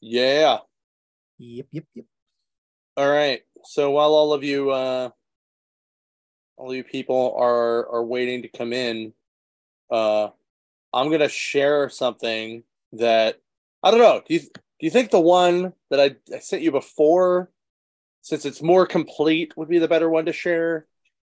Yeah. Yep, yep, yep. All right. So while all you people are waiting to come in, uh, I'm gonna share something that I don't know. Do you think the one that I sent you before, since it's more complete, would be the better one to share?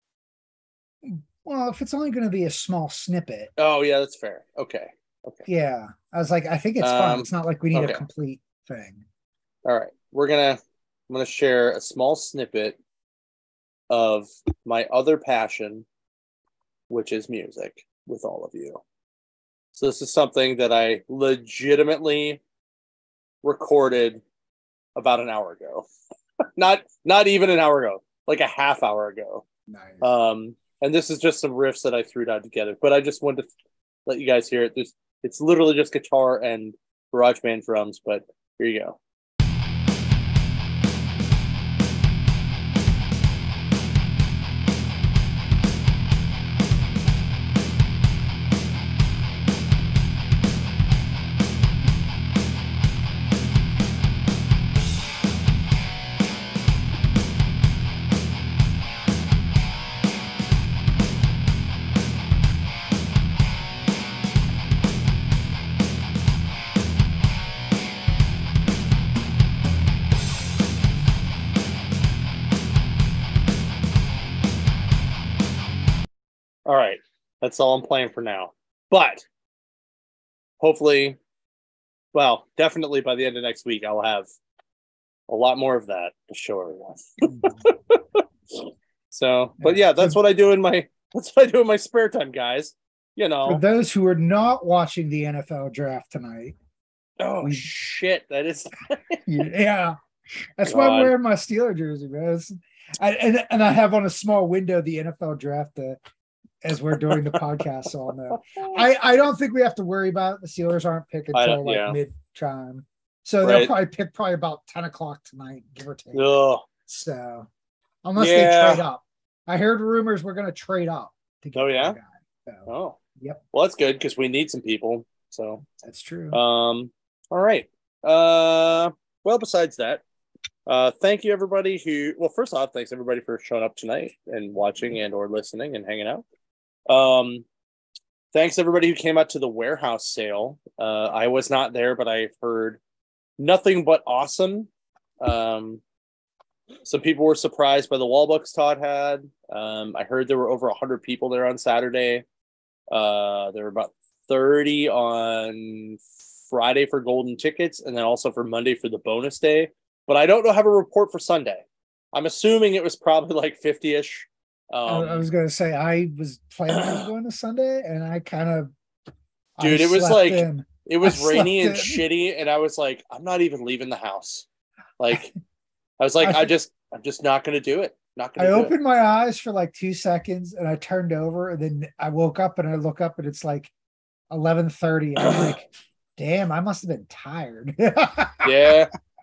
Well, if it's only going to be a small snippet, Oh yeah, that's fair. Okay. Okay. yeah. I was like, I think it's fine. Um. It's not like we need a Okay. complete thing. All right. I'm gonna share a small snippet of my other passion, which is music, with all of you. So this is something that I legitimately recorded about an hour ago. Not even an hour ago, like a half hour ago. Nice. And this is just some riffs that I threw down together. But I just wanted to let you guys hear it. It's literally just guitar and GarageBand drums. But here you go. All right. That's all I'm playing for now. But hopefully, well, definitely by the end of next week, I'll have a lot more of that to show everyone. So, but yeah, that's what I do in my spare time, guys. You For know. those who are not watching the NFL draft tonight, Oh shit, that is. yeah, that's why I'm God. wearing my Steeler jersey, man. And I have on a small window the NFL draft as we're doing the podcast. So I'll know. I don't think we have to worry about it. The Steelers aren't picking until like mid time, so they'll probably pick about 10 o'clock tonight, give or take. Ugh. So unless they trade up, I heard rumors we're going to trade up to get a guy. So, oh, yep. Well, that's good because we need some people. So that's true. All right. Well, besides that, thank you everybody first off, thanks everybody for showing up tonight and watching and or listening and hanging out. Thanks everybody who came out to the warehouse sale. I was not there, but I've heard nothing but awesome. Some people were surprised by the wall books Todd had. I heard there were over 100 people there on Saturday. There were about 30 on Friday for golden tickets, and then also for Monday for the bonus day. But I don't have a report for Sunday. I'm assuming it was probably like 50-ish. I was going to say I was planning on going to Sunday, and I kind of, dude, it was like it was rainy and shitty, and I was like, I'm not even leaving the house. Like, I was like, I'm just not going to do it. I opened my eyes for like 2 seconds, and I turned over, and then I woke up, and I look up, and it's like 11:30, and I'm like, damn, I must have been tired. Yeah.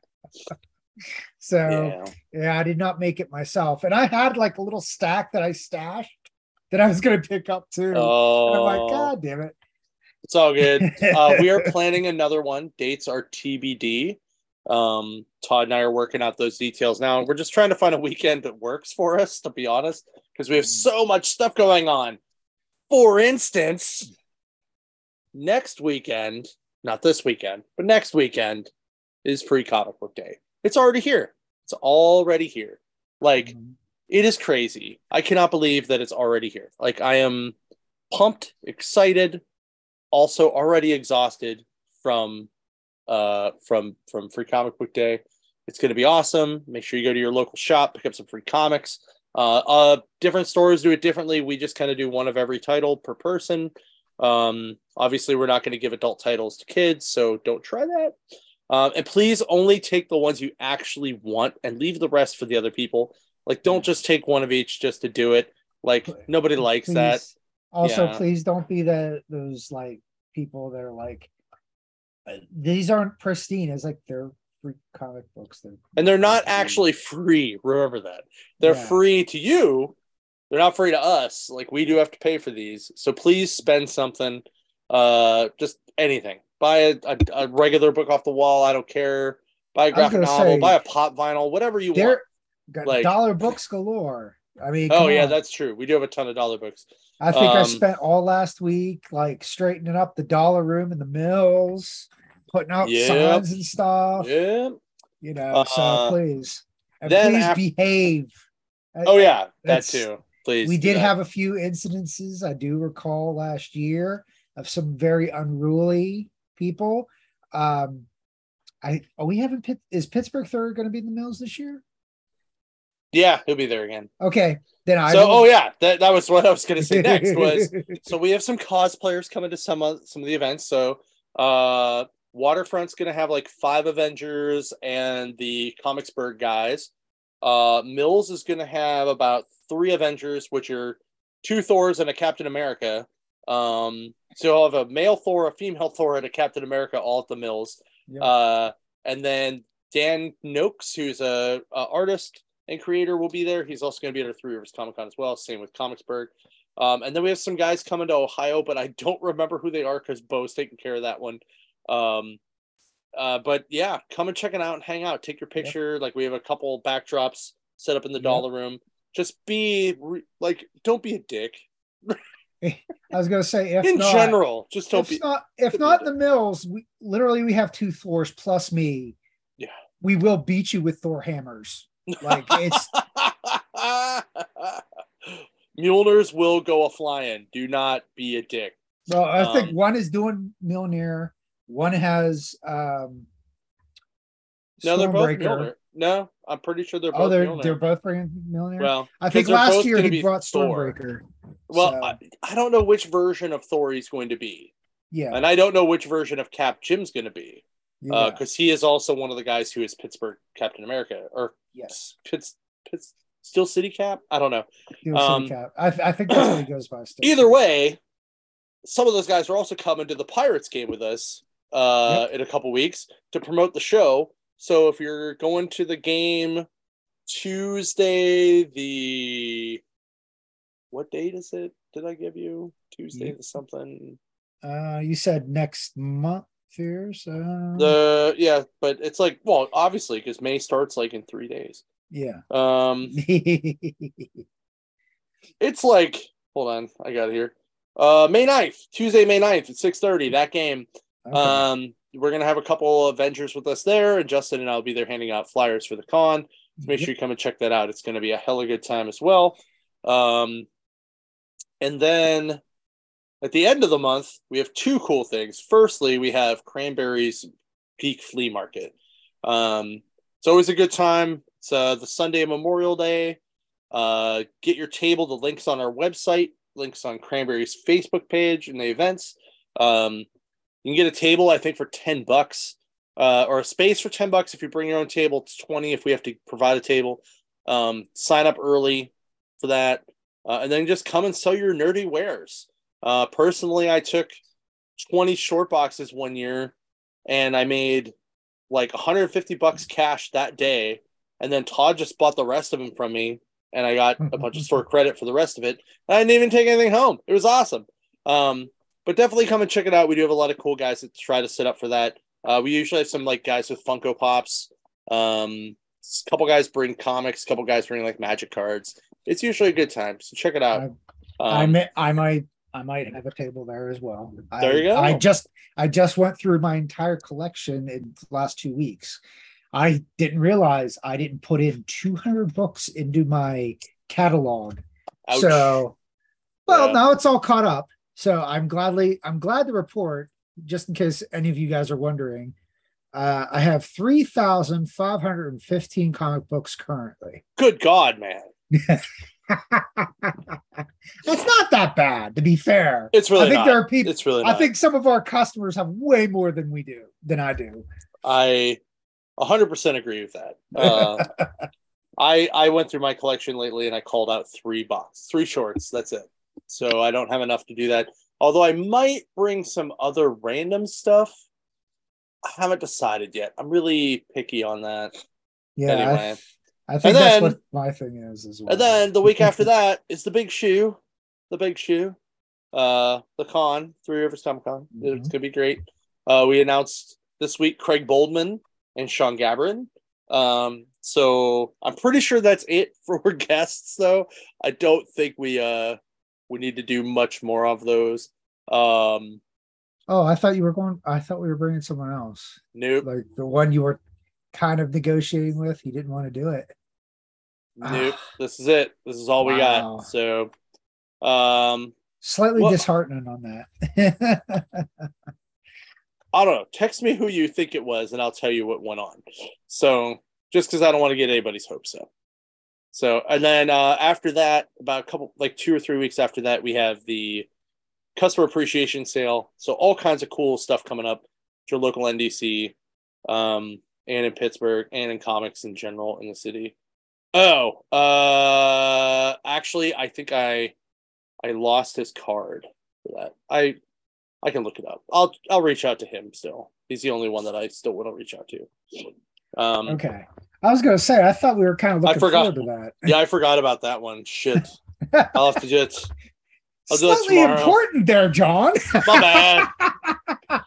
So yeah, I did not make it myself. And I had like a little stack that I stashed that I was going to pick up too. Oh, and I'm like, God damn it. It's all good. We are planning another one. Dates are TBD. Todd and I are working out those details now. We're just trying to find a weekend that works for us, to be honest, because we have so much stuff going on. For instance, next weekend, not this weekend, but next weekend is Free Comic Book Day. It's already here. It's already here. Like, it is crazy. I cannot believe that it's already here. Like, I am pumped, excited, also already exhausted from Free Comic Book Day. It's going to be awesome. Make sure you go to your local shop, pick up some free comics. Different stores do it differently. We just kind of do one of every title per person. Obviously, we're not going to give adult titles to kids, so don't try that. And please only take the ones you actually want and leave the rest for the other people. Like, don't just take one of each just to do it. Like, nobody likes that. Also, please don't be those like people that are like, these aren't pristine. It's like they're free comic books. They're not actually free. Remember that. They're free to you. They're not free to us. Like, we do have to pay for these. So please spend something. Just anything. Buy a regular book off the wall. I don't care. Buy a graphic novel. Buy a pop vinyl. Whatever you want. Got like dollar books galore. I mean, oh yeah, that's true. We do have a ton of dollar books. I think I spent all last week like straightening up the dollar room in the mills, putting out signs and stuff. Yeah. You know, so please. And please behave. Oh yeah, that too. Please. We did have a few incidences, I do recall last year, of some very unruly people. Is Pittsburgh third going to be in the mills this year? Yeah, he'll be there again. Okay. Then that was what I was going to say next was, so we have some cosplayers coming to some of the events. So Waterfront's going to have like 5 Avengers and the Comicsburg guys. Mills is going to have about 3 Avengers, which are 2 Thors and a Captain America. So you'll have a male Thor, a female Thor, and a Captain America all at the Mills. Yeah. And then Dan Noakes, who's a artist and creator, will be there. He's also going to be at our Three Rivers Comic Con as well. Same with Comicsburg. And then we have some guys coming to Ohio, but I don't remember who they are because Bo's taking care of that one. But yeah, come and check it out and hang out. Take your picture. Yep. Like we have a couple backdrops set up in the dollar room. Just don't be a dick. I was going to say, in general, just don't be. If not the mills, we have 2 Thors plus me. Yeah, we will beat you with Thor hammers. Like it's Mjolnirs will go a flying. Do not be a dick. Well, I think one is doing Mjolnir. One has no, they're both Mjolnir. No, I'm pretty sure they're both. They're both bringing Mjolnir. Well, I think last year he brought Stormbreaker. Well, so. I don't know which version of Thor he's going to be. Yeah, and I don't know which version of Cap Jim's going to be. Because he is also one of the guys who is Pittsburgh Captain America, or Steel City Cap. I don't know. Steel City Cap. I think that's what he goes by. Either way, some of those guys are also coming to the Pirates game with us in a couple weeks to promote the show. So if you're going to the game Tuesday, what date is it? Did I give you Tuesday to something? You said next month. But it's like, well, obviously because May starts like in 3 days. Yeah. It's like, hold on, I got it here. May 9th, Tuesday, May 9th at 6:30. That game. Okay. We're gonna have a couple Avengers with us there, and Justin and I'll be there handing out flyers for the con. So make sure you come and check that out. It's gonna be a hella good time as well. And then at the end of the month, we have 2 cool things. Firstly, we have Cranberry's Geek Flea Market. It's always a good time. It's the Sunday of Memorial Day. Get your table. The link's on our website. Links on Cranberry's Facebook page and the events. You can get a table, I think, for $10, or a space for $10 if you bring your own table. It's $20 if we have to provide a table. Sign up early for that, and then just come and sell your nerdy wares. Personally, I took 20 short boxes one year and I made like $150 cash that day. And then Todd just bought the rest of them from me and I got a bunch of store credit for the rest of it. I didn't even take anything home. It was awesome. But definitely come and check it out. We do have a lot of cool guys that try to set up for that. We usually have some like guys with Funko Pops. A couple guys bring comics, a couple guys bring like magic cards. It's usually a good time. So check it out. I might have a table there as well. There you go. I just went through my entire collection in the last 2 weeks. I didn't realize I didn't put in 200 books into my catalog. Ouch. So, now it's all caught up. So I'm glad to report, just in case any of you guys are wondering, I have 3,515 comic books currently. Good God, man. That's not that bad, to be fair. It's really I think not. There are people. It's really I think some of our customers have way more than I do. I 100% agree with that. I went through my collection lately and I called out 3 shorts. That's it. So I don't have enough to do that. Although I might bring some other random stuff. I haven't decided yet. I'm really picky on that. Yeah. Anyway. I think that's what my thing is as well. And then the week after that is the big shoe. The big shoe. the con, Three Rivers Comic Con. It's gonna be great. We announced this week Craig Boldman and Sean Gabrin. So I'm pretty sure that's it for guests, though. I don't think we need to do much more of those. I thought we were bringing someone else. Nope. Like the one you were kind of negotiating with, he didn't want to do it. Nope. This is it. This is all we got. So, slightly disheartening on that. I don't know. Text me who you think it was, and I'll tell you what went on. So, just because I don't want to get anybody's hopes up. So, and then after that, about 2 or 3 weeks after that, we have the customer appreciation sale. So, all kinds of cool stuff coming up at your local NDC, and in Pittsburgh, and in comics in general in the city. Oh, actually, I think I lost his card for that. I can look it up. I'll reach out to him still. He's the only one that I still want to reach out to. Okay. I was going to say, I thought we were kind of looking forward to that. Yeah, I forgot about that one. Shit. I'll have to just... I'll do it tomorrow. Important there, John. My bad.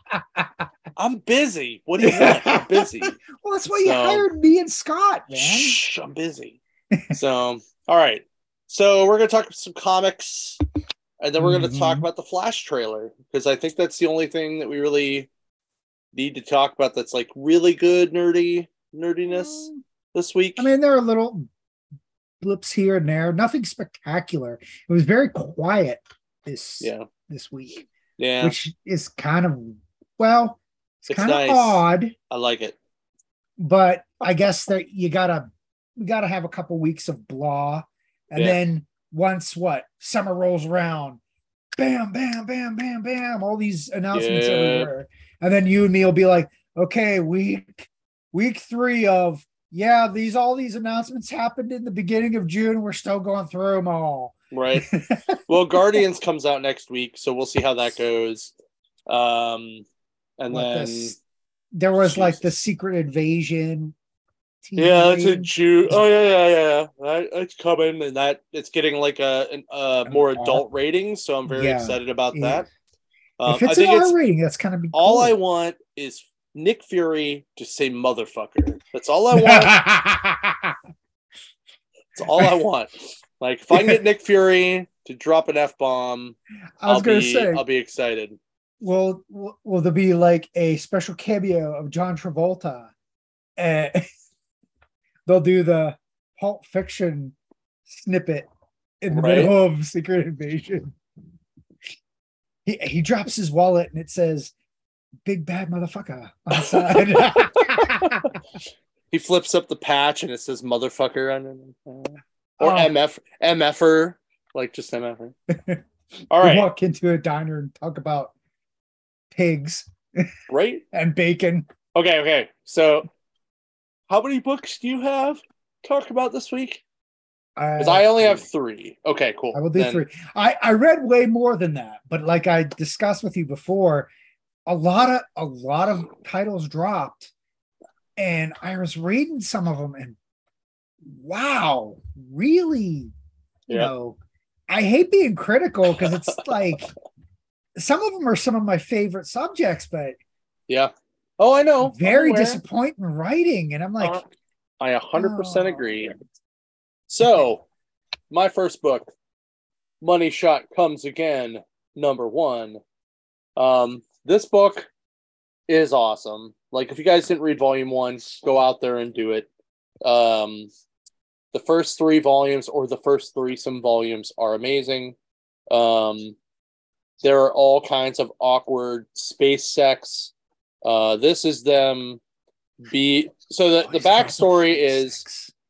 I'm busy. What do you want? I'm busy. Well, that's why you hired me and Scott, man. Shh, I'm busy. So, all right. So we're going to talk some comics, and then we're going to talk about the Flash trailer, because I think that's the only thing that we really need to talk about that's like really good nerdiness this week. I mean, there are little blips here and there. Nothing spectacular. It was very quiet this week. Yeah. Which is kind of, it's kind of odd. I like it. But I guess that we gotta have a couple weeks of blah. And then once summer rolls around, bam, bam, bam, bam, bam, all these announcements everywhere. And then you and me will be like, okay, week 3 of all these announcements happened in the beginning of June. We're still going through them all. Right. Well, Guardians comes out next week, so we'll see how that goes. And then there was like the Secret Invasion. That's in June. Oh yeah. It's coming, and it's getting like a more adult rating. So I'm very excited about that. If it's an R rating, that's kind of cool. All I want is Nick Fury to say motherfucker. That's all I want. That's all I want. Like, if I can get Nick Fury to drop an F-bomb, I'll be excited. Will there be like a special cameo of John Travolta? They'll do the Pulp Fiction snippet in the middle of Secret Invasion. He drops his wallet and it says "Big Bad Motherfucker" on the side. He flips up the patch and it says "motherfucker" on it. Or MFer, like just MFer. All right. We walk into a diner and talk about pigs, right? And bacon. Okay. So, how many books do you have to talk about this week? Because I only have 3. Okay, cool. I will do 3. I read way more than that, but like I discussed with you before, a lot of titles dropped, and I was reading some of them, and wow, really? You know, I hate being critical because it's like some of them are some of my favorite subjects, but I know, very disappointing writing, and I'm like, I 100% agree. So, my first book, Money Shot Comes Again, #1. This book is awesome. Like, if you guys didn't read volume 1, go out there and do it. The first 3 volumes, or the first 3-some volumes, are amazing. There are all kinds of awkward space sex. This is them so the backstory is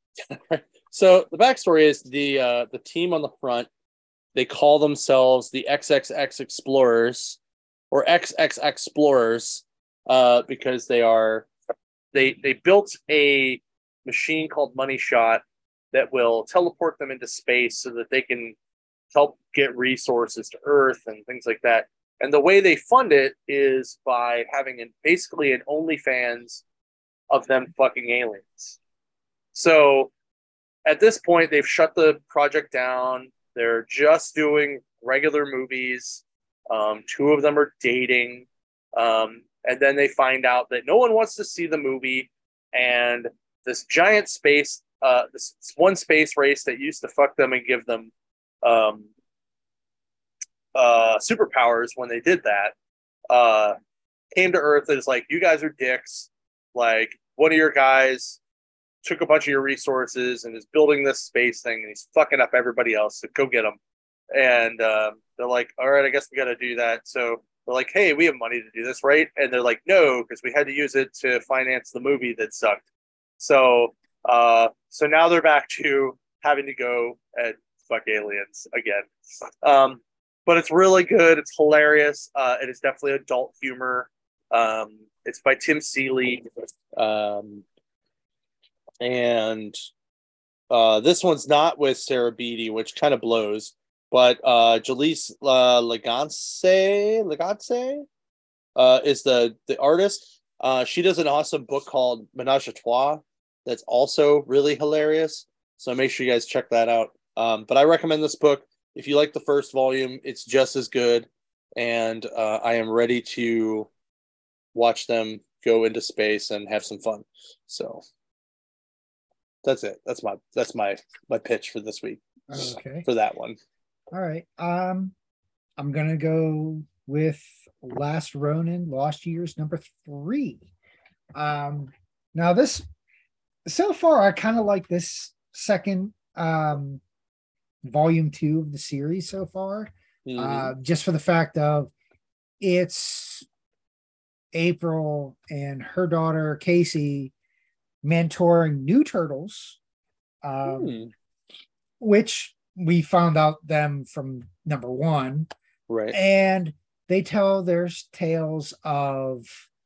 the team on the front, they call themselves the XXX Explorers, or XXX Explorers, because they built a machine called Money Shot that will teleport them into space so that they can help get resources to Earth and things like that. And the way they fund it is by having basically an OnlyFans of them fucking aliens. So at this point, they've shut the project down. They're just doing regular movies. Two of them are dating. And then they find out that no one wants to see the movie, and this giant this one space race that used to fuck them and give them superpowers when they did that, came to Earth and is like, you guys are dicks. Like, one of your guys took a bunch of your resources and is building this space thing, and he's fucking up everybody else, so go get him. And they're like, all right, I guess we got to do that. So they're like, hey, we have money to do this, right? And they're like, no, because we had to use it to finance the movie that sucked. So now they're back to having to go and fuck aliens again. But it's really good. It's hilarious. It is definitely adult humor. It's by Tim Seeley. And this one's not with Sarah Beatty, which kind of blows. But Jalise Lagance is the artist. She does an awesome book called Menage a Trois that's also really hilarious. So make sure you guys check that out. But I recommend this book. If you like the first volume, it's just as good. And I am ready to watch them go into space and have some fun. So that's it. That's my pitch for this week. Okay. For that one. All right. I'm gonna go with Last Ronin, Lost Years, number 3. Now this, so far, I kind of like this second volume 2 of the series so far. Just for the fact of it's April and her daughter Casey mentoring new turtles, which we found out them from number 1, right? And they tell their tales of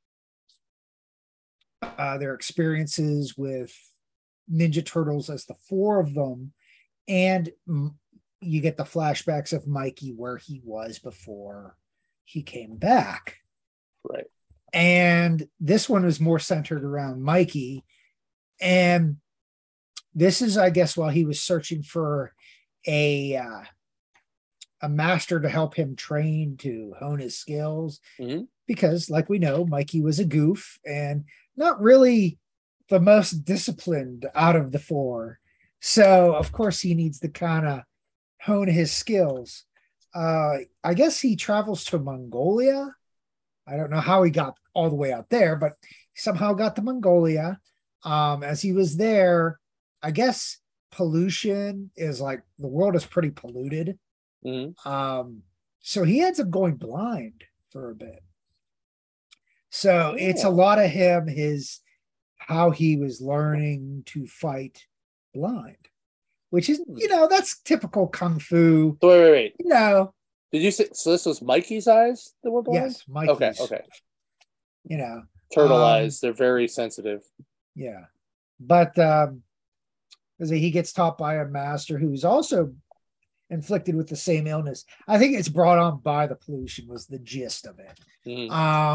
their experiences with Ninja Turtles as the 4 of them, and you get the flashbacks of Mikey where he was before he came back, right? And this one was more centered around Mikey, and this is, I guess, while he was searching for a master to help him train to hone his skills, because, like we know, Mikey was a goof and not really the most disciplined out of the 4. So, of course, he needs to kind of hone his skills. I guess he travels to Mongolia. I don't know how he got all the way out there, but he somehow got to Mongolia. As he was there, I guess pollution is like, the world is pretty polluted. So he ends up going blind for a bit. So it's a lot of him, how he was learning to fight blind, which is, that's typical kung fu. Wait. Did you say, so this was Mikey's eyes that were blind? Yes, Mikey's. Okay. Turtle eyes, they're very sensitive. Yeah. But he gets taught by a master who's also inflicted with the same illness. I think it's brought on by the pollution was the gist of it.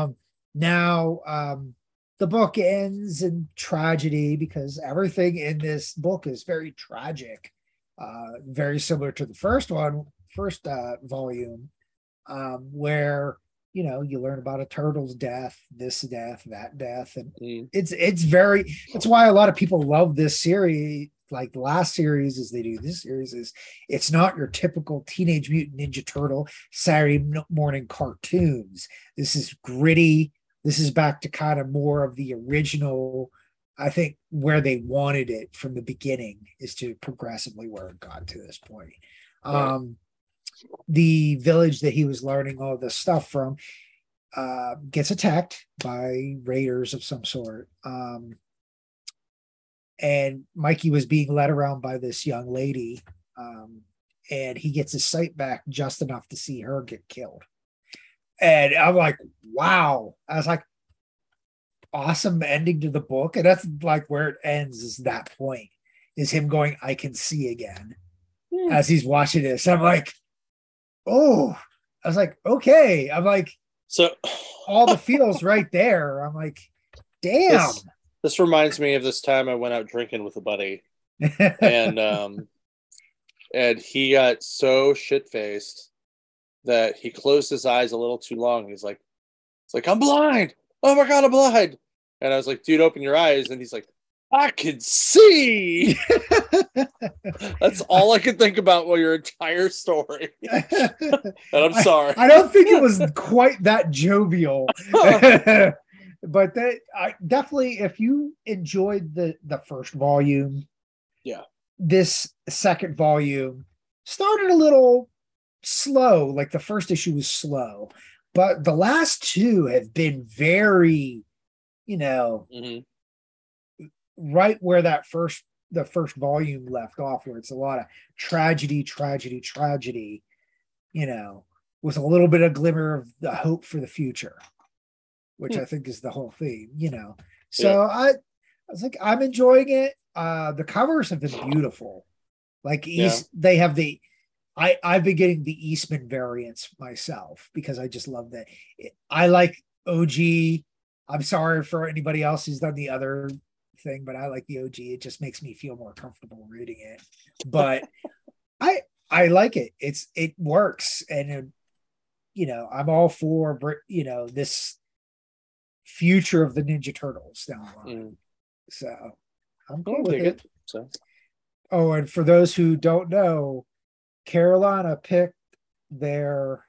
Now the book ends in tragedy because everything in this book is very tragic, very similar to the first volume, where you learn about a turtle's death, this death, that death, and it's why a lot of people love this series. Like the last series as they do this series is, it's not your typical Teenage Mutant Ninja Turtle Saturday morning cartoons. This is gritty. This is back to kind of more of the original, I think, where they wanted it from the beginning, is to progressively where it got to this point. Right. The village that he was learning all this stuff from gets attacked by raiders of some sort. And Mikey was being led around by this young lady, and he gets his sight back just enough to see her get killed. And I'm like, wow. I was like, awesome ending to the book. And that's like where it ends, is that point, is him going, I can see again, as he's watching this. I'm like, oh, I was like, okay. I'm like, so all the feels right there. I'm like, damn. This reminds me of this time I went out drinking with a buddy, and he got so shit-faced that he closed his eyes a little too long. He's like, it's like, I'm blind. Oh my God, I'm blind. And I was like, dude, open your eyes. And he's like, I can see. That's all I could think about while your entire story. And I'm sorry. I don't think it was quite that jovial. But that I definitely, if you enjoyed the first volume, yeah, this second volume started a little slow. Like the first issue was slow, but the last two have been very, right where the first volume left off, where it's a lot of tragedy, with a little bit of glimmer of the hope for the future, which I think is the whole theme, So yeah. I was like, I'm enjoying it. The covers have been beautiful. Like they have I've been getting the Eastman variants myself because I just love that. I like OG. I'm sorry for anybody else who's done the other thing, but I like the OG. It just makes me feel more comfortable reading it. But I like it. It works, and I'm all for this future of the Ninja Turtles down the line. So I'm cool with it. So. Oh, and for those who don't know, Carolina picked their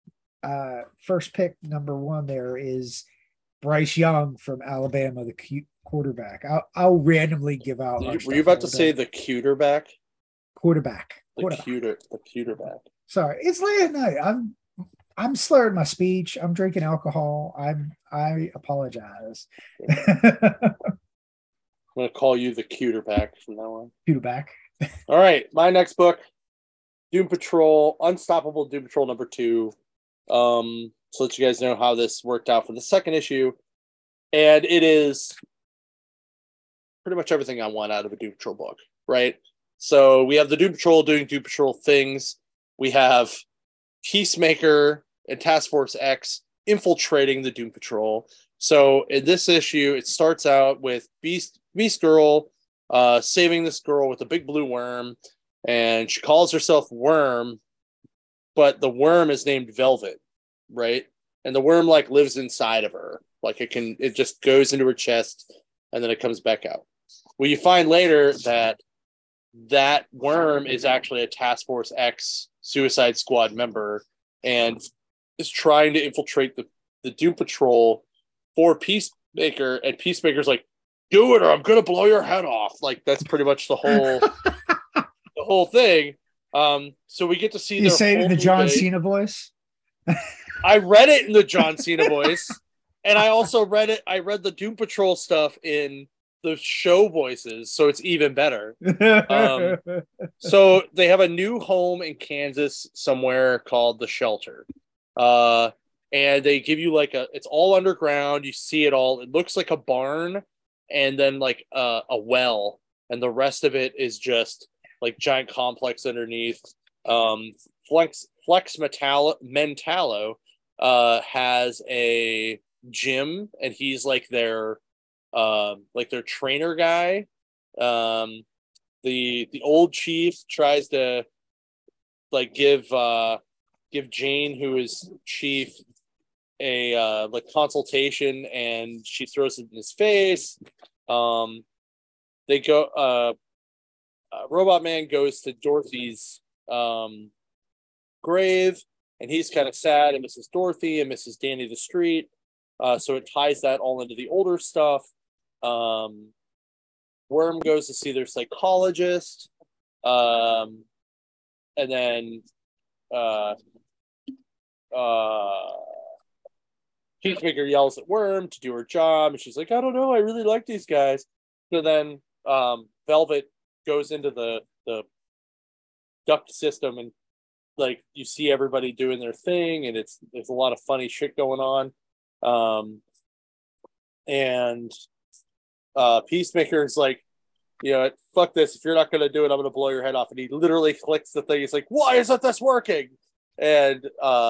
first pick, number 1 there is Bryce Young from Alabama, the cute quarterback. I'll randomly give out. Were you about to say the cuter back? Quarterback. The cuter back. Sorry, it's late at night. I'm slurring my speech. I'm drinking alcohol. I apologize. I'm gonna call you the cuter back from now on. Cuter back. All right, my next book, Doom Patrol, Unstoppable Doom Patrol number 2. So let you guys know how this worked out for the second issue, and it is pretty much everything I want out of a Doom Patrol book, right? So we have the Doom Patrol doing Doom Patrol things. We have Peacemaker and Task Force X infiltrating the Doom Patrol. So in this issue, it starts out with Beast Girl saving this girl with a big blue worm, and she calls herself Worm, but the worm is named Velvet, right? And the worm lives inside of her. It just goes into her chest and then it comes back out. Well, you find later that worm is actually a Task Force X Suicide Squad member and is trying to infiltrate the Doom Patrol for Peacemaker, and Peacemaker's like, do it or I'm gonna blow your head off. That's pretty much the whole thing. So we get to see. You say it in the John Cena voice. I read it in the John Cena voice, and I also read it. I read the Doom Patrol stuff in the show voices, so it's even better. So they have a new home in Kansas somewhere called the Shelter, and they give you it's all underground. You see it all. It looks like a barn, and then a well, and the rest of it is just giant complex underneath. Flex Mentallo has a gym, and he's their trainer guy. The old chief tries to give Jane, who is chief, a consultation, and she throws it in his face. They go. Robot Man goes to Dorothy's grave, and he's kind of sad and misses Dorothy and misses Danny the Street. So it ties that all into the older stuff. Worm goes to see their psychologist, and then Peacemaker yells at Worm to do her job, and she's like, I don't know, I really like these guys. So then Velvet goes into the duct system, and you see everybody doing their thing, and there's a lot of funny shit going on. And Peacemaker's like, fuck this, if you're not gonna do it, I'm gonna blow your head off. And he literally clicks the thing. He's like, why isn't this working? And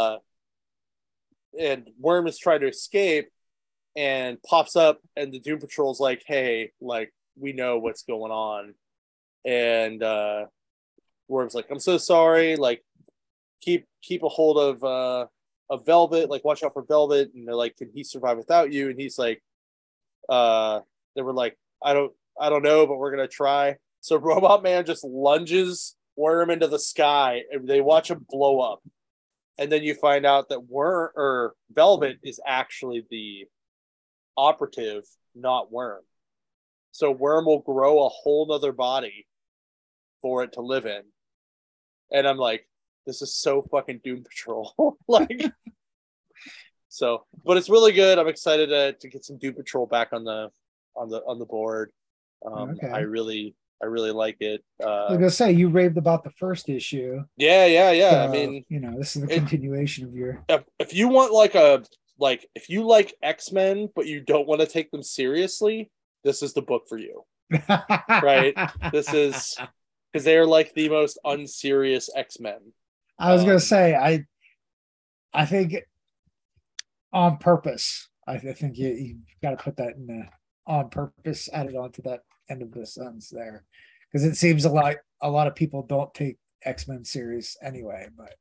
Worm is trying to escape and pops up, and the Doom Patrol's like, hey, we know what's going on. And Worm's like, I'm so sorry, keep keep a hold of Velvet, like watch out for Velvet, and they're like, can he survive without you? And he's like, they were like, I don't know, but we're gonna try. So Robot Man just lunges Worm into the sky, and they watch him blow up. And then you find out that Velvet is actually the operative, not Worm. So Worm will grow a whole nother body for it to live in. And I'm like, this is so fucking Doom Patrol. Like, so, but it's really good. I'm excited to get some Doom Patrol back on the board. Okay. I really like it. I was gonna say, you raved about the first issue. Yeah. So, I mean, this is the continuation of your. If you want if you like X-Men but you don't want to take them seriously, this is the book for you. Right? This is because they are like the most unserious X-Men. I was gonna say, I think on purpose. I think you got to put that in the on purpose, added on to that end of the sentence there, because it seems a lot of people don't take X-Men series anyway. But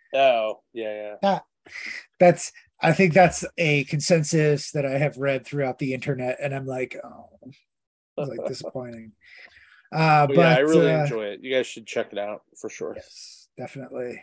I think that's a consensus that I have read throughout the internet, and I'm like, it's like disappointing. But I really enjoy it. You guys should check it out for sure. Yes, definitely.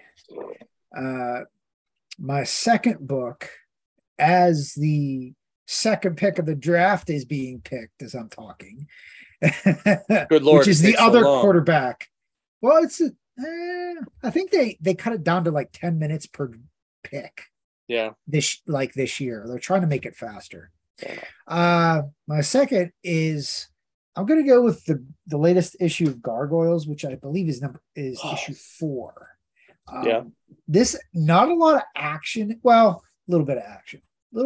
My second book, as the second pick of the draft is being picked as I'm talking. Good Lord, which is the other quarterback. Well, it's I think they cut it down to like 10 minutes per pick. Yeah. This year. They're trying to make it faster. My second is I'm gonna go with the latest issue of Gargoyles, which I believe is issue 4. This not a lot of action. Well, a little bit of action.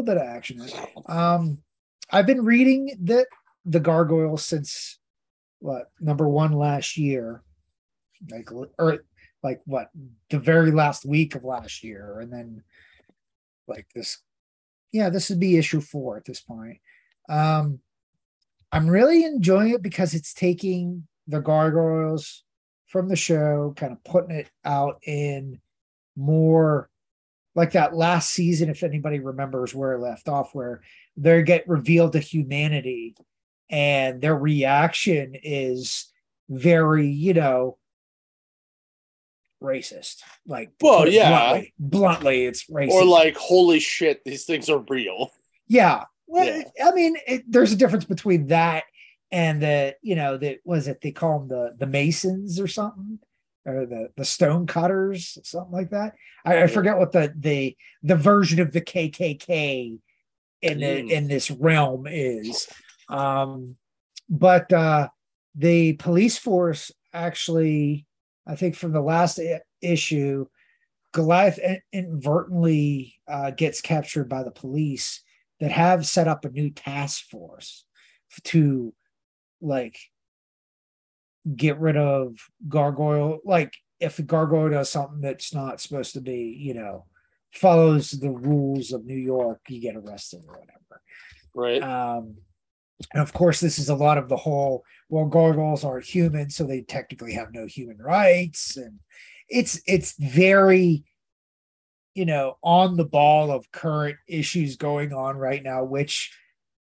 I've been reading the Gargoyles since number 1 last year, the very last week of last year, and then this would be issue 4 at this point. I'm really enjoying it because it's taking the Gargoyles from the show, kind of putting it out in more like that last season, if anybody remembers where it left off, where they get revealed to humanity and their reaction is very, racist. Bluntly, it's racist. Or like, holy shit, these things are real. Yeah. Well, I mean, there's a difference between that and they call them the Masons or something, or the stone cutters, something like that. I forget what the version of the KKK in this realm is. But the police force actually, I think from the last issue, Goliath inadvertently gets captured by the police that have set up a new task force to get rid of Gargoyle. If the Gargoyle does something that's not supposed to be, follows the rules of New York, you get arrested or whatever. Right. And of course, this is a lot of the whole, gargoyles aren't human, so they technically have no human rights. And it's very, on the ball of current issues going on right now, which,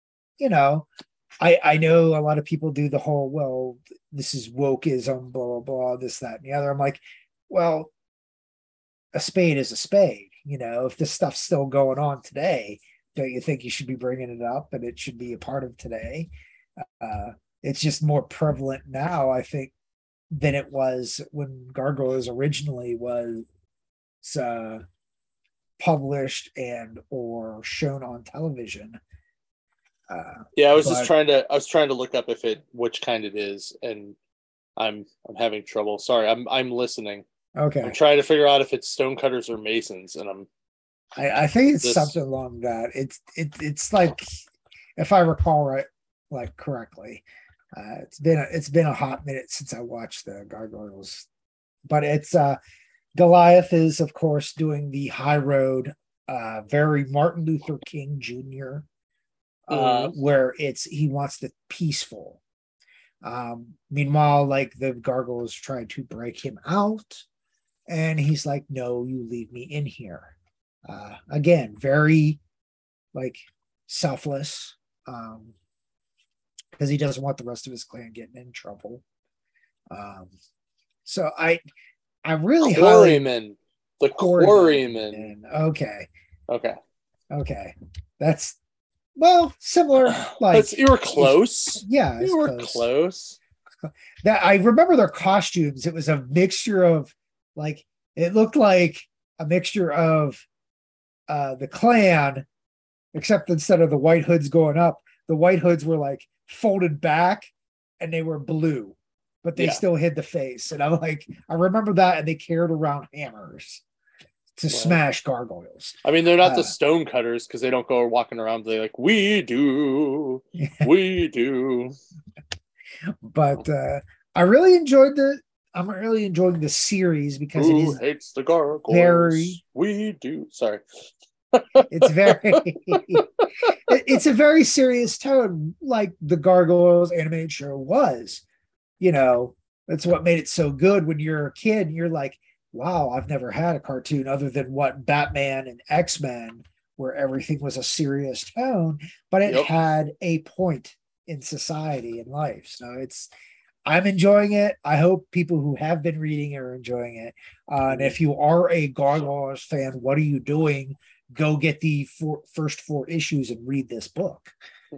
I know a lot of people do the whole, this is wokeism, blah, blah, blah, this, that, and the other. I'm like, well, a spade is a spade. If this stuff's still going on today, don't you think you should be bringing it up and it should be a part of today? It's just more prevalent now, I think, than it was when Gargoyles originally was published and or shown on television. I was trying to look up which kind it is, and I'm having trouble. Sorry, I'm listening. Okay. I'm trying to figure out if it's stonecutters or masons, and I think it's something along that. It's like, if I recall correctly, it's been a hot minute since I watched the Gargoyles, but it's Goliath is of course doing the high road, very Martin Luther King Jr. Where he wants the peaceful. Meanwhile, the Gargoyles try to break him out, And he's like, no, you leave me in here. Again, very like selfless, because he doesn't want the rest of his clan getting in trouble. So I really Quarryman. The Quarryman. Okay. That's similar. Like you were close. Yeah, you were close. That I remember their costumes. It was a mixture of like it looked like a mixture of the clan, except instead of the white hoods going up, the white hoods were like folded back and they were blue, but they still hid the face. And I'm like, I remember that, and they carried around hammers to smash gargoyles. I mean, they're not the stone cutters because they don't go walking around. They're like, we do. But I'm really enjoying the series because Who it is hates the gargoyles? We do. Sorry. It's it's a very serious tone, like the Gargoyles animated show was. That's what made it so good. When you're a kid and you're like, wow, I've never had a cartoon other than what Batman and X-Men, where everything was a serious tone, but it had a point in society and life. So I'm enjoying it. I hope people who have been reading it are enjoying it. And if you are a Gargoyles fan, what are you doing? Go get the first 4 issues and read this book.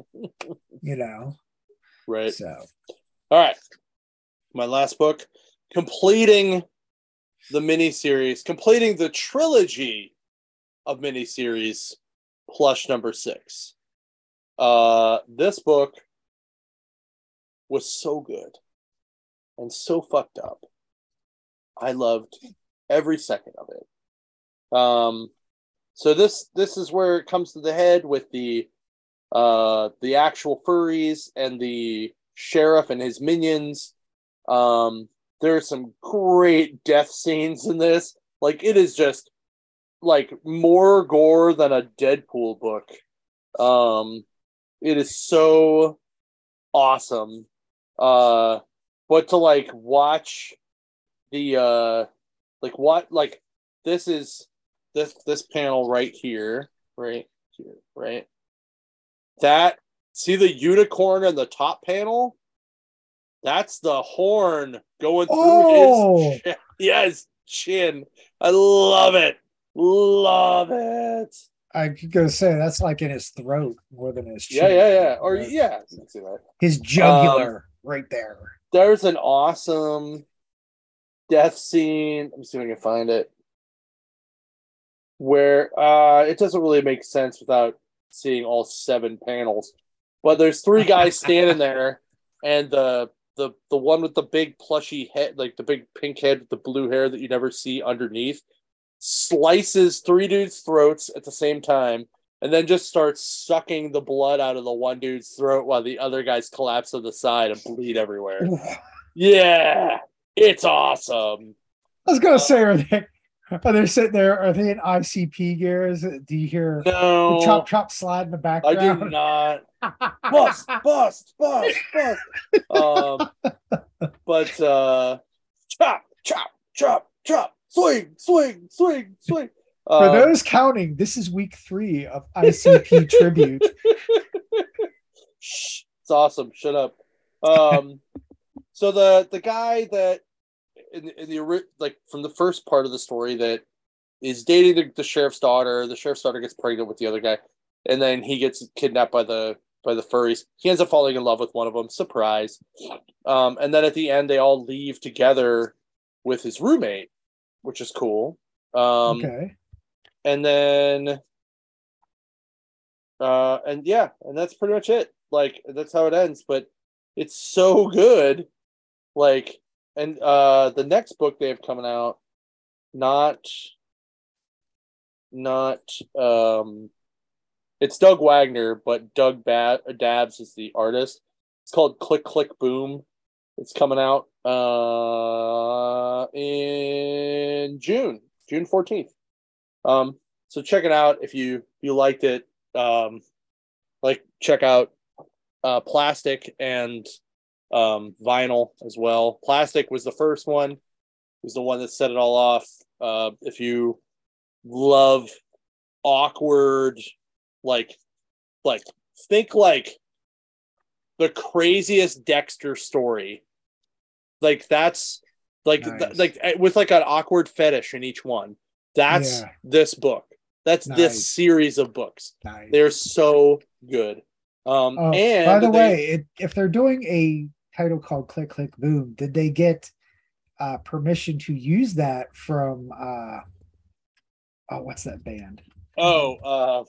Right. So, all right. My last book, completing the miniseries, completing the trilogy of miniseries, plush number 6. This book was so good and so fucked up. I loved every second of it. So this is where it comes to the head with the actual furries and the sheriff and his minions. There's some great death scenes in this. Like, it is just like more gore than a Deadpool book. It is so awesome. But to like watch the this is this panel right here. That, see the unicorn in the top panel? That's the horn going through his chin. Yeah, his chin. I love it. I could go say that's like in his throat more than his chin. Yeah. Or yeah, you can see that. His jugular right there. There's an awesome death scene. Let me see if I can find it. Where it doesn't really make sense without seeing all 7 panels. But there's 3 guys standing there, and the one with the big plushy head, like the big pink head with the blue hair that you never see underneath, slices 3 dudes' throats at the same time, and then just starts sucking the blood out of the one dude's throat while the other guys collapse to the side and bleed everywhere. Yeah, it's awesome. I was gonna say, are they sitting there? Are they in ICP gears? Do you hear the chop slide in the background? I do not. Bust. But chop, swing. For those counting, this is week 3 of ICP tribute. Shh, it's awesome. Shut up. So the guy that in the like from the first part of the story that is dating the sheriff's daughter. The sheriff's daughter gets pregnant with the other guy, and then he gets kidnapped by the furries. He ends up falling in love with one of them. Surprise. And then at the end, they all leave together with his roommate, which is cool. Okay. And then, and that's pretty much it. Like, that's how it ends. But it's so good. Like, and the next book they have coming out, it's Doug Wagner, but Doug Dabbs is the artist. It's called Click Click Boom. It's coming out in June 14th. So check it out if you liked it. Check out Plastic and Vinyl as well. Plastic was the first one. was the one that set it all off. If you love awkward, like think like the craziest Dexter story, like that's like Nice. like with like an awkward fetish in each one. That's this book. That's this series of books. Nice. They're so good. And by the way, if they're doing a title called Click Click Boom, did they get permission to use that from what's that band? The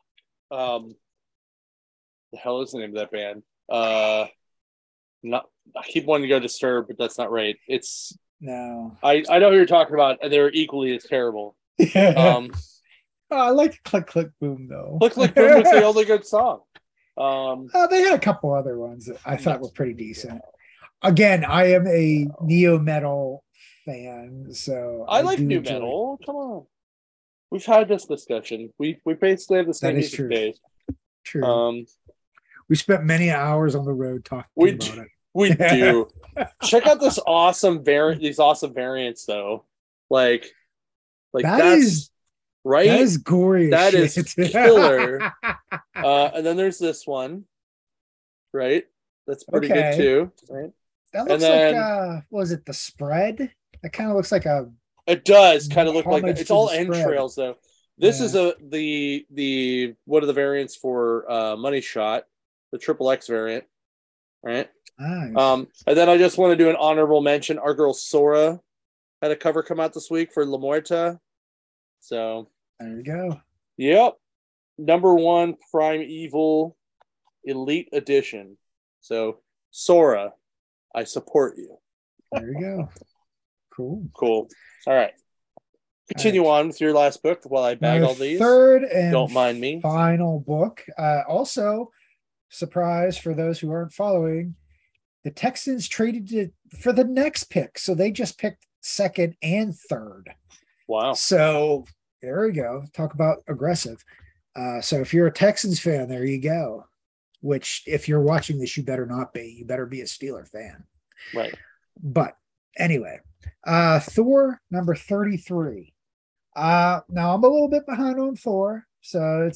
hell is the name of that band? Not I keep wanting to go Disturbed, but that's not right. It's no. I know who you're talking about, and they're equally as terrible. Yeah. I like Click Click Boom though. Click Click Boom was the only good song. They had a couple other ones that I thought were pretty decent. Again, I am a neo metal fan, so I like new metal. Come on, we've had this discussion. We basically have the same music taste. True. We spent many hours on the road talking about it. We do. Check out this awesome these awesome variants though. Like that's right. That is gory. That is killer. And then there's this one, right? That's pretty good too, right? That looks like was it the Spread? That kind of looks like a. It does kind of look like it's all entrails though. This is the one of the variants for Money Shot, the XXX variant, right? Nice. And then I just want to do an honorable mention. Our girl Sora had a cover come out this week for La Muerta. So there you go. Yep. #1 Primeval Elite Edition. So Sora, I support you. There you go. Cool. All right. Continue on with your last book while I bag all these. Third and don't mind me. Final book. Also, surprise for those who aren't following, the Texans traded for the next pick, so they just picked second and third. Wow. So there we go. Talk about aggressive. So if you're a Texans fan, there you go. Which, if you're watching this, you better not be. You better be a Steeler fan. Right. But anyway, Thor number 33. Now I'm a little bit behind on Thor, so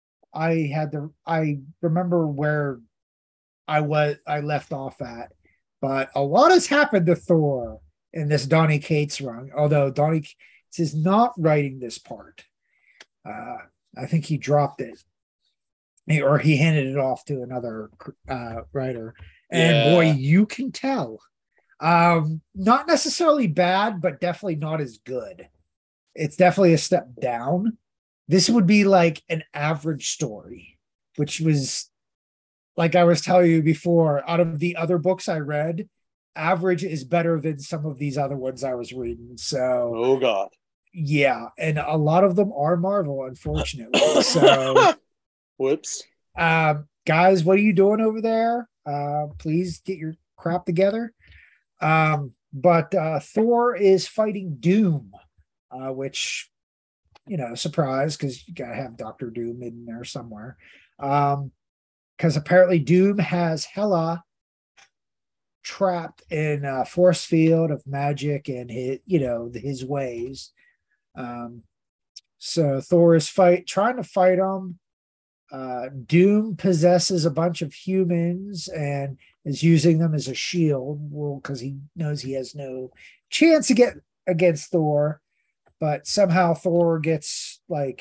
I remember where I left off at, but a lot has happened to Thor in this Donny Cates run, although Donny Cates is not writing this part. I think he dropped it, or he handed it off to another writer. And boy, you can tell. Not necessarily bad, but definitely not as good. It's definitely a step down. This would be like an average story, which was, like I was telling you before, out of the other books I read, average is better than some of these other ones I was reading. So, oh God. Yeah, and a lot of them are Marvel, unfortunately. So, whoops. Guys, what are you doing over there? Please get your crap together. But Thor is fighting Doom, which, surprise, because you gotta have Doctor Doom in there somewhere. Because apparently Doom has Hela trapped in a force field of magic and his ways. So Thor is trying to fight him. Doom possesses a bunch of humans and is using them as a shield. Well, because he knows he has no chance to get against Thor, but somehow Thor gets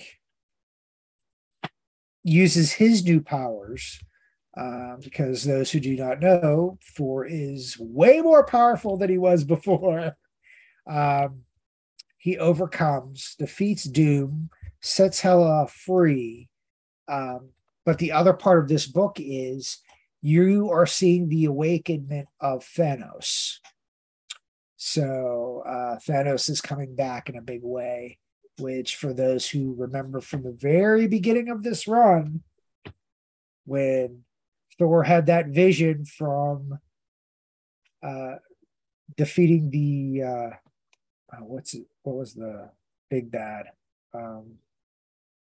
uses his new powers. Because those who do not know, Thor is way more powerful than he was before. He overcomes, defeats Doom, sets Hela free. But the other part of this book is you are seeing the awakenment of Thanos. So Thanos is coming back in a big way, which for those who remember from the very beginning of this run, when Thor had that vision from defeating the what was the big bad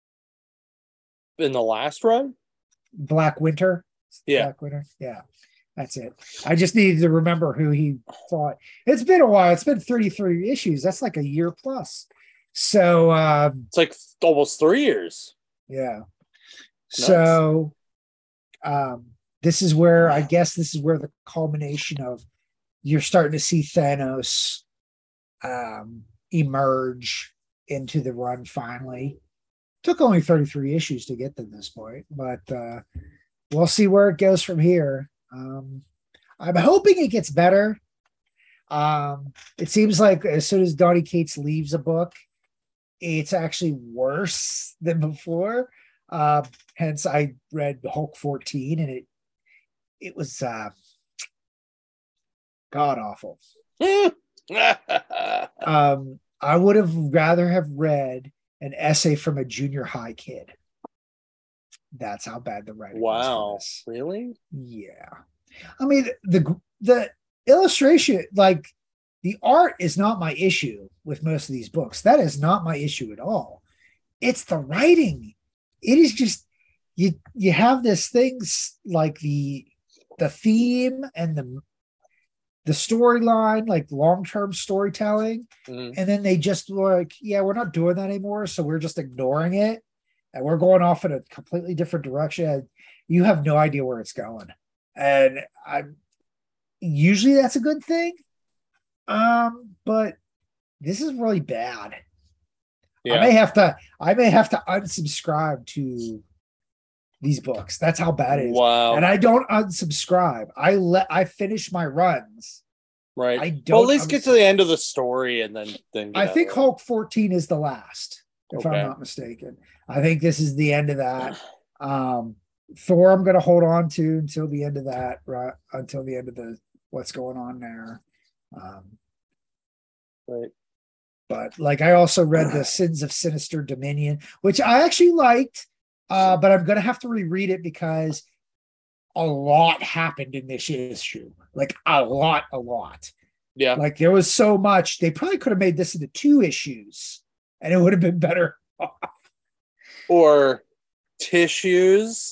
in the last run? Black Winter. Yeah. Black Winter. Yeah. That's it. I just needed to remember who he thought. It's been a while. It's been 33 issues. That's like a year plus. So it's like almost 3 years. Yeah. Nice. So this is where I guess this is where the culmination of you're starting to see Thanos emerge into the run finally. Took only 33 issues to get to this point, but we'll see where it goes from here. I'm hoping it gets better. It seems like as soon as Donny Cates leaves a book, it's actually worse than before. Hence, I read Hulk 14, and it was god awful. I would have rather have read an essay from a junior high kid. That's how bad the writing was for this. Really? Yeah. I mean, the illustration, like the art is not my issue with most of these books. That is not my issue at all. It's the writing. It is just you have this things like the theme and the storyline, like long-term storytelling, and then they just like, yeah, we're not doing that anymore, so we're just ignoring it, and we're going off in a completely different direction. You have no idea where it's going, and usually that's a good thing, but this is really bad. Yeah. I may have to unsubscribe to these books. That's how bad it is. Wow. And I don't unsubscribe. I finish my runs. Right. I don't. Well, at least get to the end of the story and then I think Hulk 14 is the last, if I'm not mistaken. I think this is the end of that. Thor, I'm going to hold on to until the end of that, right? Until the end of what's going on there. Right. But like, I also read the Sins of Sinister Dominion, which I actually liked. But I'm going to have to reread it because a lot happened in this issue. Like a lot. Yeah. Like there was so much. They probably could have made this into 2 issues and it would have been better off. Or tissues.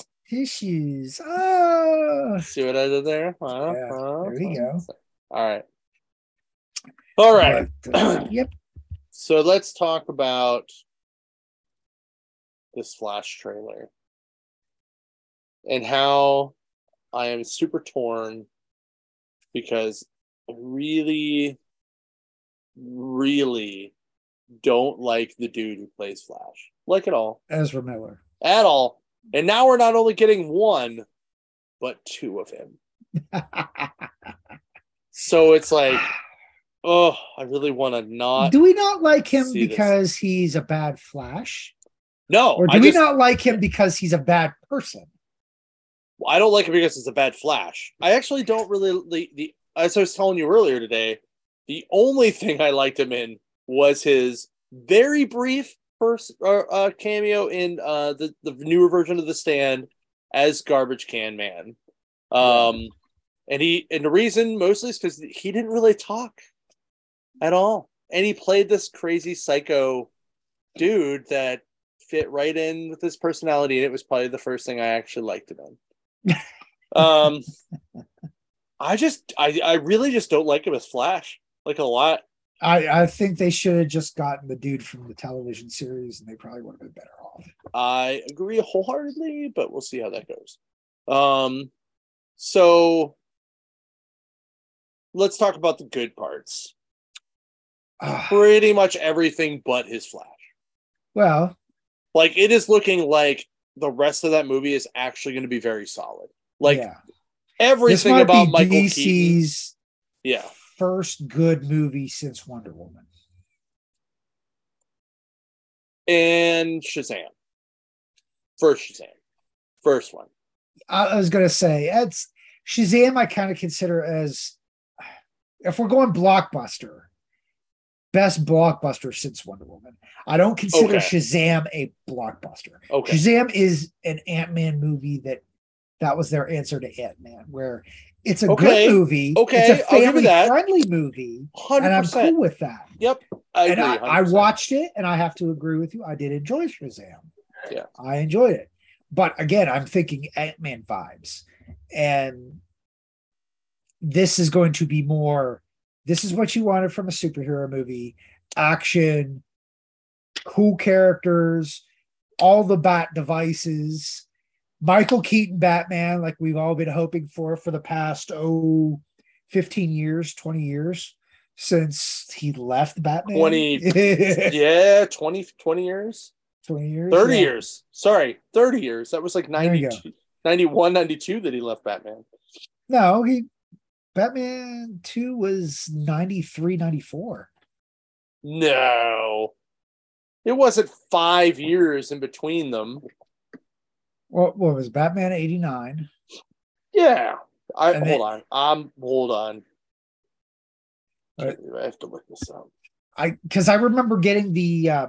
Oh. See what I did there? There we go. All right. But, yep. So let's talk about this Flash trailer and how I am super torn because I really, really don't like the dude who plays Flash. Like at all. Ezra Miller. At all. And now we're not only getting 1, but 2 of him. So it's like, oh, I really want to not. Do we not like him because he's a bad Flash? No. Or do we not like him because he's a bad person? I don't like him because he's a bad Flash. I actually don't really. As I was telling you earlier today, the only thing I liked him in was his very brief first cameo in the newer version of The Stand as Garbage Can Man. And the reason mostly is because he didn't really talk at all, and he played this crazy psycho dude that fit right in with his personality, and it was probably the first thing I actually liked him in. I really just don't like him as Flash, like a lot. I think they should have just gotten the dude from the television series, and they probably would have been better off. I agree wholeheartedly, but we'll see how that goes. So let's talk about the good parts. Pretty much everything but his Flash. Well, like it is looking like the rest of that movie is actually going to be very solid. Like everything about Michael DC's Keaton. First good movie since Wonder Woman. And Shazam. First one. I was going to say, it's Shazam I kind of consider as, if we're going blockbuster, best blockbuster since Wonder Woman. I don't consider Shazam a blockbuster. Okay. Shazam is an Ant-Man movie that was their answer to Ant-Man, where it's a good movie. Okay, it's a family-friendly movie, 100%. And I'm cool with that. Yep, I agree. I watched it, and I have to agree with you. I did enjoy Shazam. Yeah, I enjoyed it. But again, I'm thinking Ant-Man vibes, and this is going to be more. This is what you wanted from a superhero movie: action, cool characters, all the bat devices, Michael Keaton Batman, like we've all been hoping for the past 15 years, 20 years since he left Batman. 20 years. 20 years. 30 years. Sorry, 30 years. That was like 92, 91, 92 that he left Batman. No, Batman 2 was 93, 94. No. It wasn't 5 years in between them. What was Batman 89? Yeah. Hold on. I have to look this up. Because I remember getting the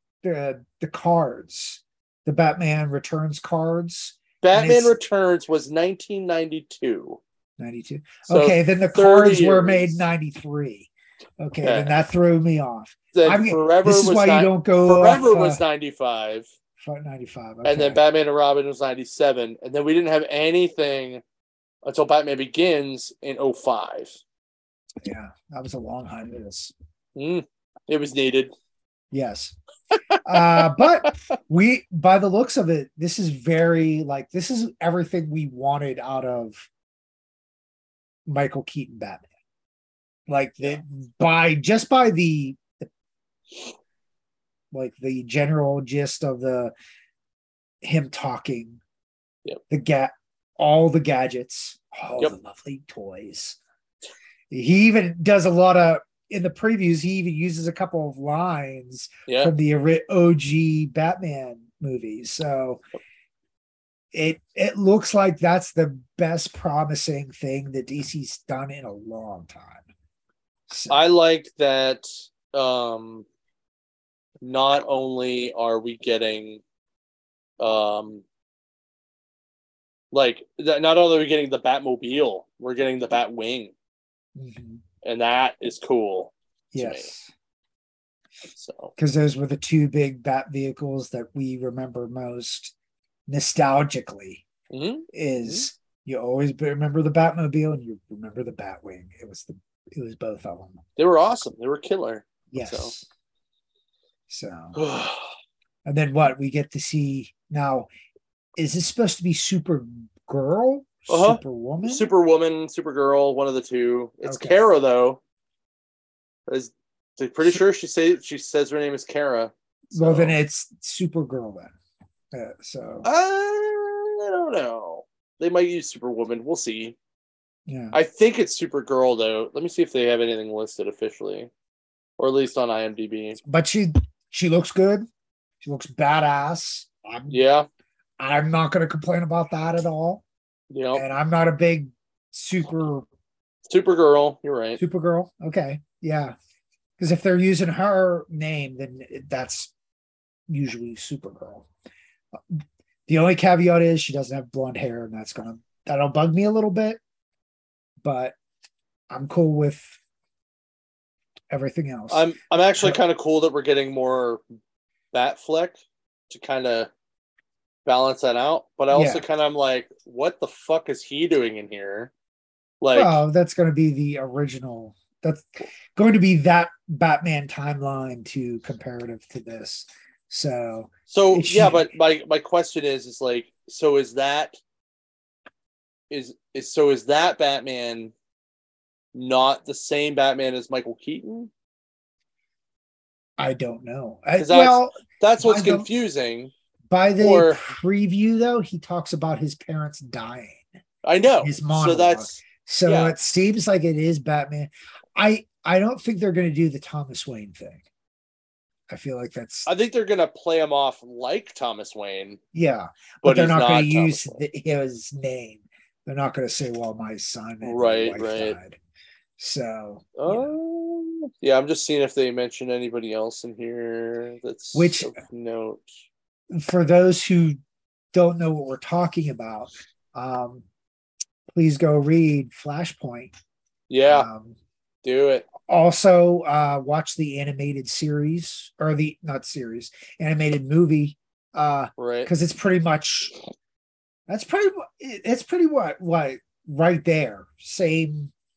cards, the Batman Returns cards. Batman Returns was 1992. 92. Okay, then the cards were made 93. Okay, then that threw me off. Forever this is was why you don't go Forever was 95. 95. Okay. And then Batman and Robin was 97. And then we didn't have anything until Batman Begins in 05. Yeah, that was a long hiatus. It was needed. Yes. But by the looks of it, this is this is everything we wanted out of Michael Keaton Batman. Like by the general gist of him talking, all the gadgets, all the lovely toys. He even does a lot of, in the previews, he even uses a couple of lines from the OG Batman movies. So it looks like that's the best promising thing that DC's done in a long time. So. I like that not only are we getting not only are we getting the Batmobile, we're getting the Batwing. Mm-hmm. And that is cool. Yes. So, because those were the two big Bat vehicles that we remember most nostalgically. Mm-hmm. You always remember the Batmobile and you remember the Batwing. It was both of them. They were awesome. They were killer. Yes. So and then what we get to see now, is this supposed to be Supergirl? Superwoman, Supergirl, one of the two. It's Kara though. I'm pretty sure she says her name is Kara. So. Well, then it's Supergirl then. I don't know. They might use Superwoman. We'll see. Yeah, I think it's Supergirl though. Let me see if they have anything listed officially, or at least on IMDb. But she looks good. She looks badass. I'm not going to complain about that at all. Yeah, and I'm not a big Supergirl. You're right. Supergirl. Okay, yeah. Because if they're using her name, then that's usually Supergirl. The only caveat is she doesn't have blonde hair, and that'll bug me a little bit. But I'm cool with everything else. I'm actually kind of cool that we're getting more Batfleck to kind of balance that out, but I also kind of am like, what the fuck is he doing in here? That's going to be the original. That's going to be that Batman timeline to comparative to this. So but my question is like, so is that Batman not the same Batman as Michael Keaton? I don't know. That's what's confusing. By the preview, though, he talks about his parents dying. I know. His monologue. So it seems like it is Batman. I don't think they're going to do the Thomas Wayne thing. I feel like I think they're going to play him off like Thomas Wayne. Yeah, but they're not going to use his name. They're not going to say, "Well, my son and my wife died." So, yeah, I'm just seeing if they mention anybody else in here that's of note. For those who don't know what we're talking about, please go read Flashpoint. Yeah, do it. Also, watch the animated series or animated movie. Right, because it's pretty what right there. Same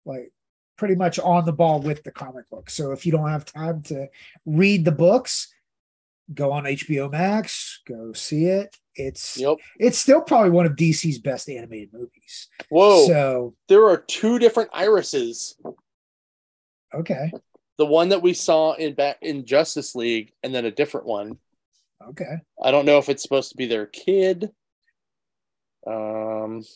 like pretty much on the ball with the comic book. So if you don't have time to read the books, go on HBO Max, go see it. It's still probably one of DC's best animated movies. Whoa. So there are 2 different irises. Okay. The one that we saw in Justice League, and then a different one. Okay. I don't know if it's supposed to be their kid. What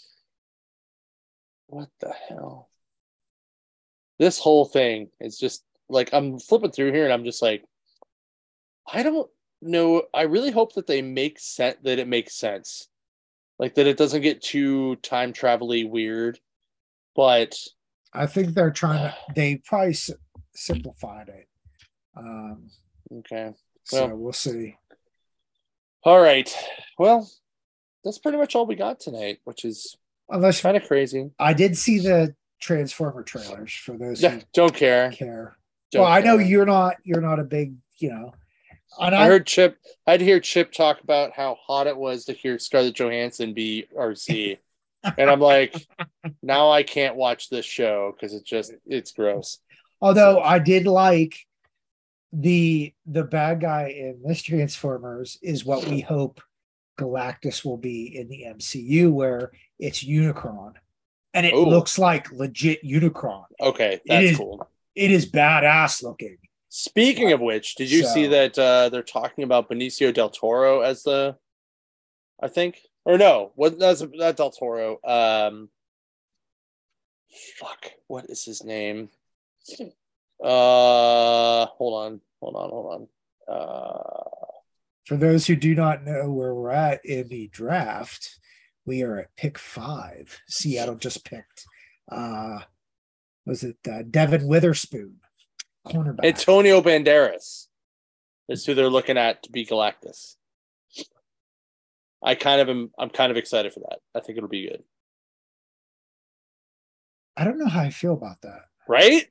the hell? This whole thing is just like, I'm flipping through here and I'm just like, I don't know. I really hope that they make sense, that it makes sense. Like that it doesn't get too time travel-y weird. But I think they're trying to, they probably simplified it. Okay. So we'll see. All right. Well, that's pretty much all we got tonight, which is kind of crazy. I did see the Transformer trailers for those who don't care. I know you're not a big, I heard Chip. I had to hear Chip talk about how hot it was to hear Scarlett Johansson be RC. And I'm like, now I can't watch this show because it's gross. Although I did like the bad guy in this Transformers is what we hope Galactus will be in the MCU, where it's Unicron. And it looks like legit Unicron. Okay, that's cool. It is badass looking. Speaking of which, did you see that they're talking about Benicio del Toro as the, I think, or no, that's Del Toro. What is his name? Hold on. For those who do not know where we're at in the draft, we are at pick 5. Seattle just picked Devin Witherspoon, cornerback. Antonio Banderas is who they're looking at to be Galactus. I'm kind of excited for that. I think it'll be good. I don't know how I feel about that. Right?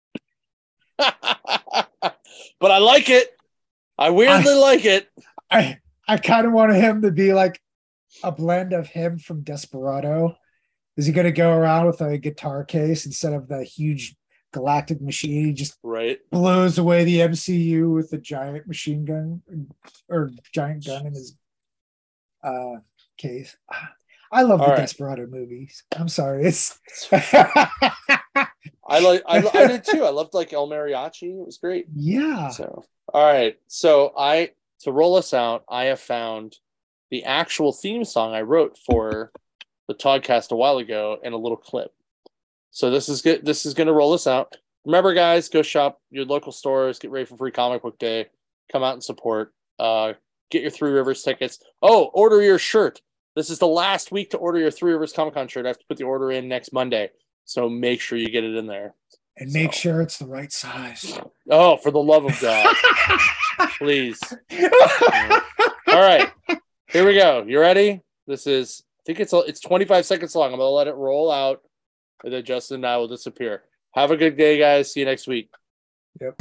But I like it. I weirdly like it. I kind of wanted him to be like a blend of him from Desperado. Is he going to go around with a guitar case instead of the huge galactic machine? He just blows away the MCU with a giant machine gun or giant gun in his case. I love the Desperado movies. I'm sorry. It's I did too. I loved like El Mariachi. It was great. Yeah. So all right. So to roll us out, I have found the actual theme song I wrote for the Toddcast a while ago in a little clip. So this is good. This is going to roll us out. Remember, guys, go shop your local stores. Get ready for Free Comic Book Day. Come out and support. Get your Three Rivers tickets. Oh, order your shirt. This is the last week to order your Three Rivers Comic Con shirt. I have to put the order in next Monday. So make sure you get it in there. And make sure it's the right size. Oh, for the love of God. Please. All right. Here we go. You ready? This is, I think it's 25 seconds long. I'm going to let it roll out, and then Justin and I will disappear. Have a good day, guys. See you next week. Yep.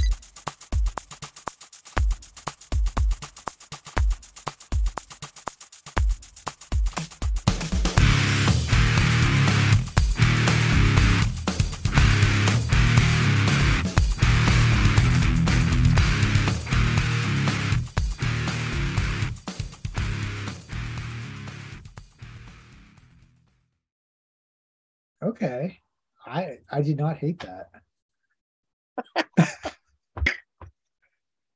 Okay. I did not hate that.